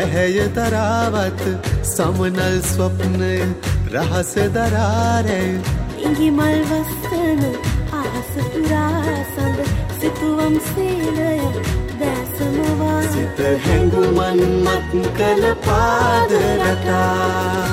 පැහැය දරාවත් සමනල් ස්වප්නය රහස දරාරැය ඉඟි මල් වස්සන අහස පුරා සඳ සිතුවම් සේලය දැසමවා සිත හැඟුමන් මත් කළ පාද රටා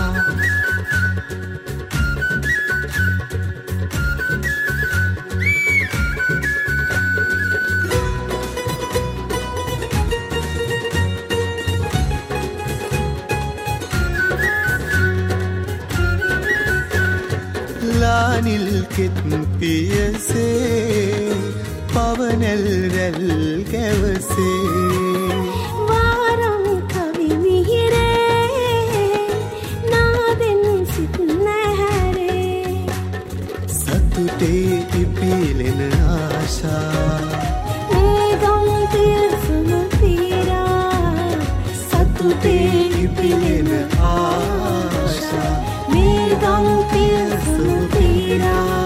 ලානිල් කෙත් පියසේ පවනැල් රැල් ගැවසේ වාරම් කවි මිහිරේ නාදෙන් සිත් නැහැරේ සතුටේ ඉපිලෙන ආශා මේගම් පියසම පීරා සතුටේ ඉපිලෙන ආශා මේගම් පියසම පීරා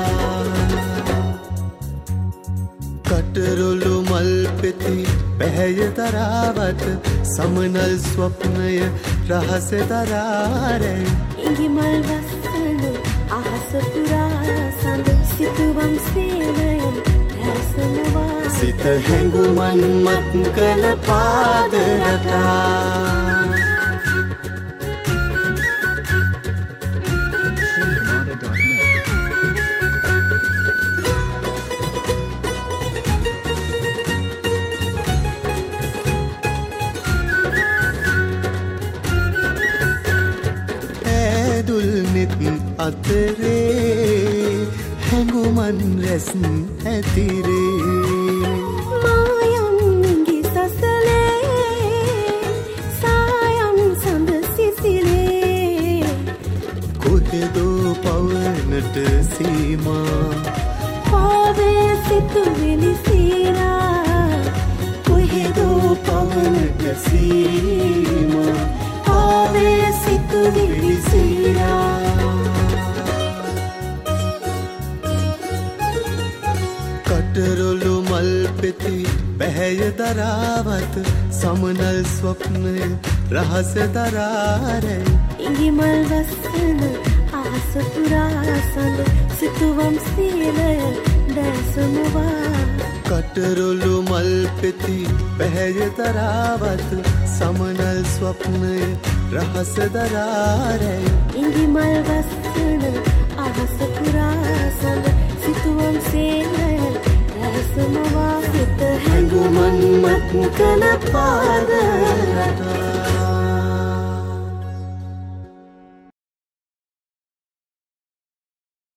කටරොළු මල් පෙති පැහැය දරාවත් සමනල් ස්වප්නය රහස දරාරැයි ඉඟි මල් වස්සන අහස පුරා සඳ සිතුවම් සේලය දැසමවා සිත හැඟුමන් මත් කළ පාද රටා අතරේ හැඟුමන් රැස් ඇතිරේ මායම් ඉඟි සසලේ සායම් සඳ සිසිලේ කොහෙදෝ පවනට සීමා පාවේ සිතුවිලි සීරා කොහෙදෝ පවනට සීමා පාවේ සිතුවිලි සීරා කටරොළු මල් පෙති පැහැය දරාවත් සමනල් ස්වප්නය රහස දරාරැයි ඉඟි මල් වස්සන අහස පුරා සඳ සිතුවම් සේලය දැසමවා කටරොළු මල් පෙති පැහැය දරාවත් සමනල් ස්වප්නය රහස දරාරැයි ඉඟි මල් වස්සන අහස පුරා සඳ සිතුවම් සේලය දැසමවා සිත හැඟුමන් මත් කළ පාද